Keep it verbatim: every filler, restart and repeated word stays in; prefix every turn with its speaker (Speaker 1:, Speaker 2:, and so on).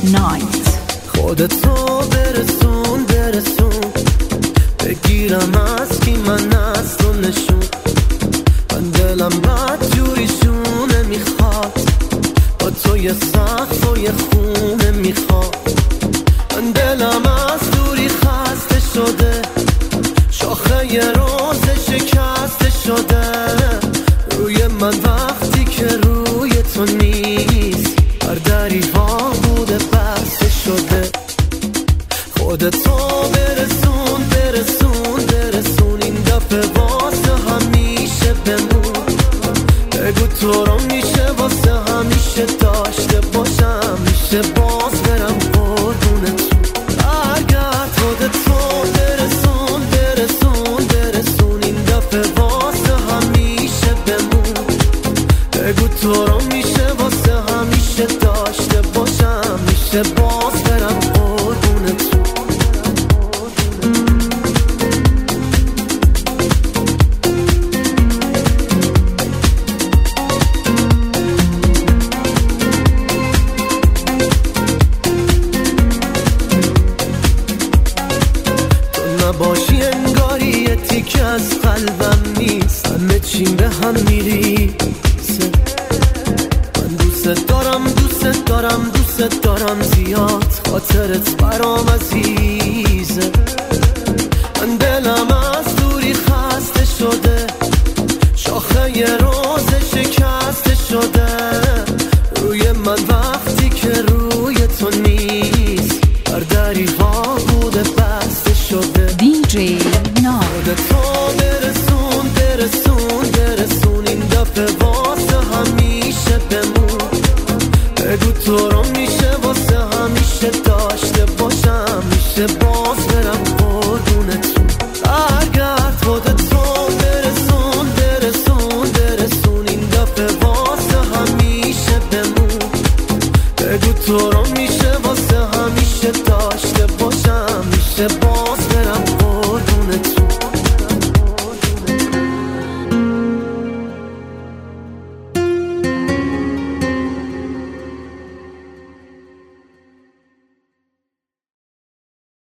Speaker 1: نایت.
Speaker 2: خودتو برسون برسون، بگیرم از کی من از تو نشون. من دلم بد جوریشونه میخواد، با تو یه سقف و یه خونه میخواد. من دلم از دوری خسته شده، شاخه یه روز شکسته شده. روی من وقتی که روی تو نیست، هر دریها بوده بسته شده. خودتو برسون برسون برسون، این دفعه واسه همیشه بمون. بگو تو رو میشه واسه همیشه داشته باشم، میشه باز برم قربون تو. برگرد خودتو برسون برسون برسون، این دفعه واسه همیشه بمون. بگو تو رو میشه واسه همیشه داشته باشم، میشه باز برم قربون تو. باشی انگاری یه تیکه از قلبم نیست، همه چیم به هم میریسه. من دوست دارم دوست دارم دوست دارم زیاد، خاطرت برام عزیزه.